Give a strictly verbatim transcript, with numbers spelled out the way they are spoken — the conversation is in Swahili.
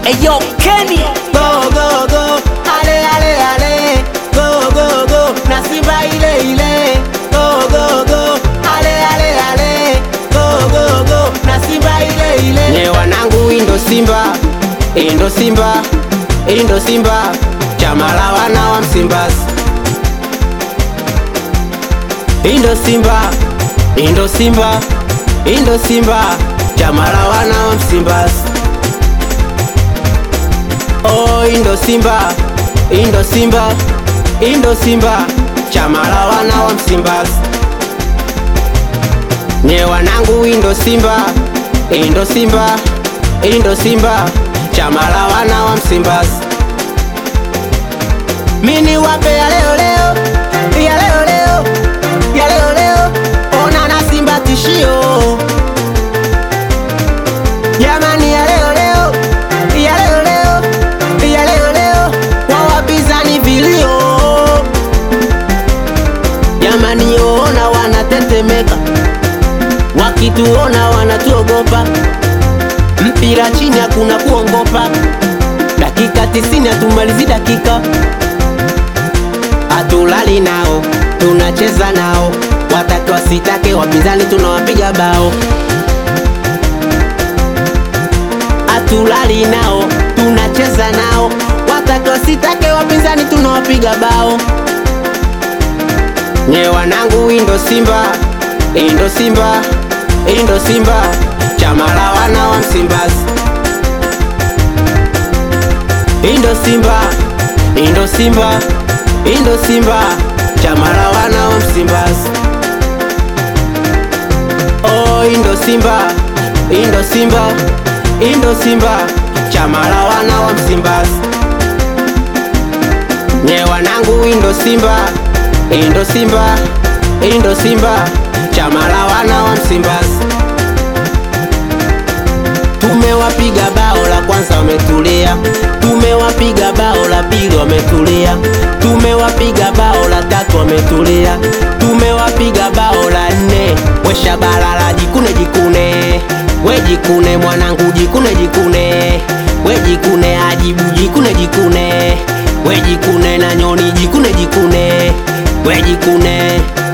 Eyo Kenny, Go go go, ale ale ale, go go go, na Simba ile ile. Go go go, ale ale ale, go go go, na Simba ile ile. Nye wanangu indo Simba, indo Simba, indo Simba, chama la wana wa Msimbazi. Indo Simba, indo Simba, indo Simba, chama la wana wa Msimbazi. Oh, Indo Simba, Indo Simba, Indo Simba, chama la wana wa Msimbazi. Nye wanangu Indo Simba, Indo Simba, Indo Simba, chama la wana wa Msimbazi. Mini wape ya leo leo, ya leo leo, ya leo leo, ona na Simba tishio. Jamani ya leo leo, ya leo leo, ya leo leo, wawapinzani vilio. Jamani ona wanatetemeka, wakituona wanatuogopa. Mpira chini hakuna kuongopa, dakika tisini hatumalizi dakika. Atulali nao, tunacheza nao, watake wasitake wapinzani tunawapiga bao. Atulali nao, tunacheza nao, watake wasitake wapinzani tunawapiga bao. Nye wanangu Indo Simba, Indo Simba, Indo Simba, chama la wana wa Msimbazi. Indo Simba, Indo Simba, Indo Simba, chama la wana wa Msimbazi. Oh, Indo Simba, Indo Simba, Indo Simba, chama la wana wa Msimbazi. Nye wanangu Indo Simba, Indo Simba, Indo Simba, chama la wana wa Msimbazi. Tumewapiga bao la kwanza wametulia, tumewapiga bao la pili wametulia, tumewapiga bao la tatu wametulia, tumewapiga bao la nne. We Shabalala jikune jikune, we jikune mwanangu jikune jikune, we jikune Ajibu jikune jikune, we jikune na Nyoni jikune jikune, we jikune